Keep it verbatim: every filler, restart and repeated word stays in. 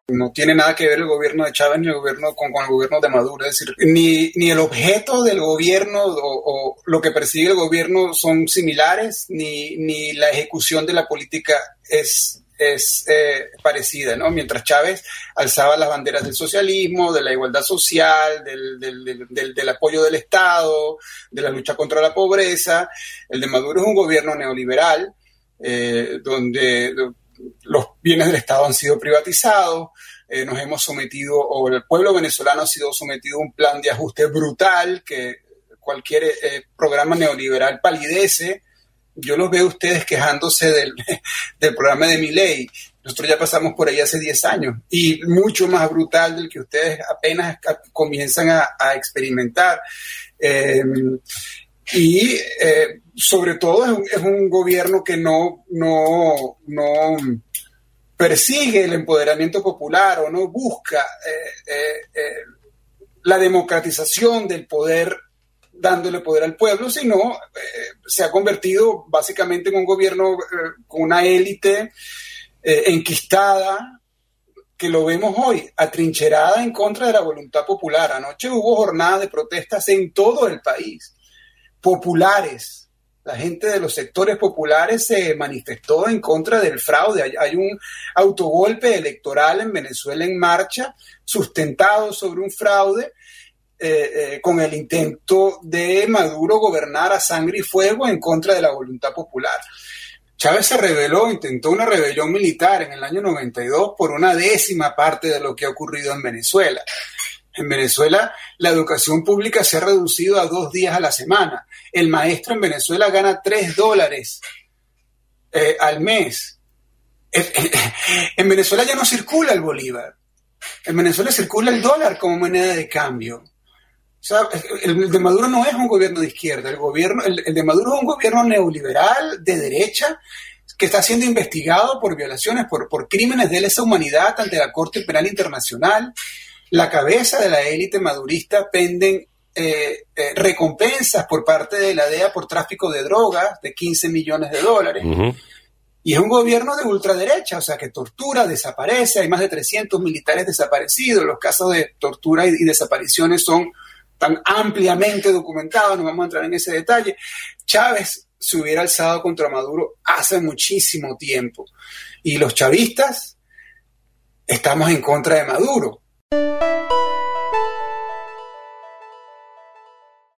No tiene nada que ver el gobierno de Chávez ni el gobierno con, con el gobierno de Maduro. Es decir, ni, ni el objeto del gobierno o, o lo que persigue el gobierno son similares, ni, ni la ejecución de la política es, es eh, parecida, ¿no? Mientras Chávez alzaba las banderas del socialismo, de la igualdad social, del, del, del, del, del apoyo del Estado, de la lucha contra la pobreza, el de Maduro es un gobierno neoliberal, eh, donde los bienes del Estado han sido privatizados, eh, nos hemos sometido, o el pueblo venezolano ha sido sometido a un plan de ajuste brutal que cualquier eh, programa neoliberal palidece. Yo los veo a ustedes quejándose del, del programa de Milei. Nosotros ya pasamos por ahí hace diez años y mucho más brutal del que ustedes apenas comienzan a, a experimentar. Eh, y eh, sobre todo es un, es un gobierno que no, no, no persigue el empoderamiento popular o no busca eh, eh, eh, la democratización del poder dándole poder al pueblo, sino eh, se ha convertido básicamente en un gobierno eh, con una élite eh, enquistada, que lo vemos hoy, atrincherada en contra de la voluntad popular. Anoche hubo jornadas de protestas en todo el país, populares. La gente de los sectores populares se manifestó en contra del fraude. Hay, hay un autogolpe electoral en Venezuela en marcha, sustentado sobre un fraude, eh, eh, con el intento de Maduro gobernar a sangre y fuego en contra de la voluntad popular. Chávez se rebeló, intentó una rebelión militar en el año noventa y dos por una décima parte de lo que ha ocurrido en Venezuela. En Venezuela, la educación pública se ha reducido a dos días a la semana. El maestro en Venezuela gana tres dólares eh, al mes. En Venezuela ya no circula el bolívar. En Venezuela circula el dólar como moneda de cambio. O sea, el de Maduro no es un gobierno de izquierda. El, gobierno, el, el de Maduro es un gobierno neoliberal de derecha que está siendo investigado por violaciones, por, por crímenes de lesa humanidad ante la Corte Penal Internacional. La cabeza de la élite madurista penden eh, eh, recompensas por parte de la D E A por tráfico de drogas de quince millones de dólares. Uh-huh. Y es un gobierno de ultraderecha, o sea, que tortura, desaparece. Hay más de trescientos militares desaparecidos. Los casos de tortura y, y desapariciones son tan ampliamente documentados, no vamos a entrar en ese detalle. Chávez se hubiera alzado contra Maduro hace muchísimo tiempo. Y los chavistas estamos en contra de Maduro.